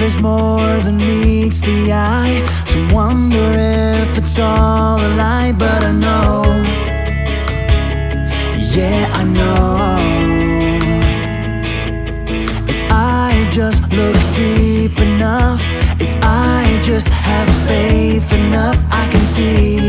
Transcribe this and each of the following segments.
there's more than meets the eye. Some wonder if it's all a lie, but I know, yeah, I know. If I just look deep enough, if I just have faith enough, I can see,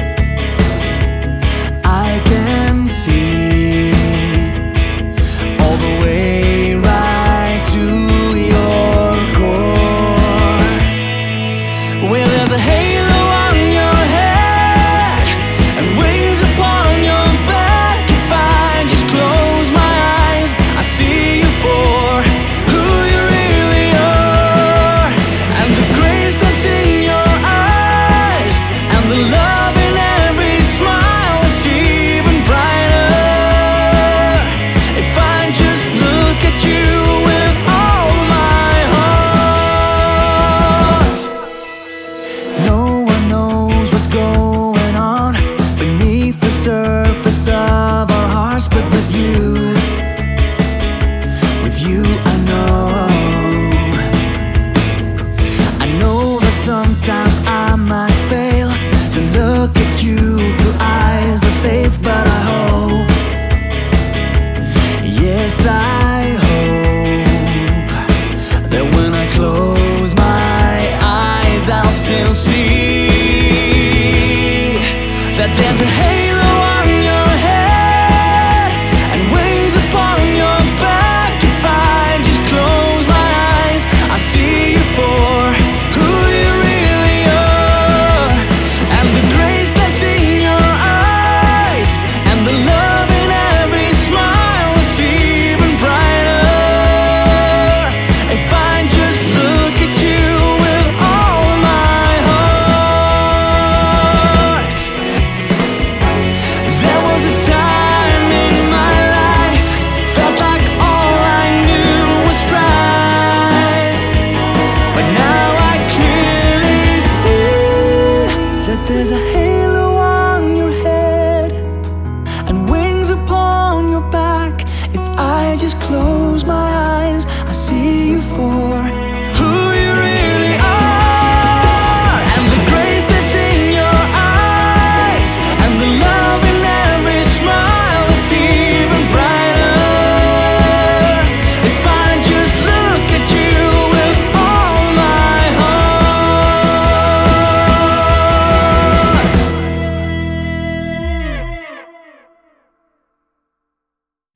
I can see all the way right to your core, where there's a halo on your head and wings upon your back. If I just close my eyes, I see you for who you really are, and the grace that's in your eyes, and the love in every smile is even brighter. If I just look at you with all my heart. No one knows what's going on beneath the surface of our hearts, but with you I know that sometimes I might fail to look at you through eyes of faith, but I hope, yes I hope, that when I close my eyes I'll still see that there's a halo on your head and wings upon your back. If I just close my eyes, I see you for who you really are, and the grace that's in your eyes, and the love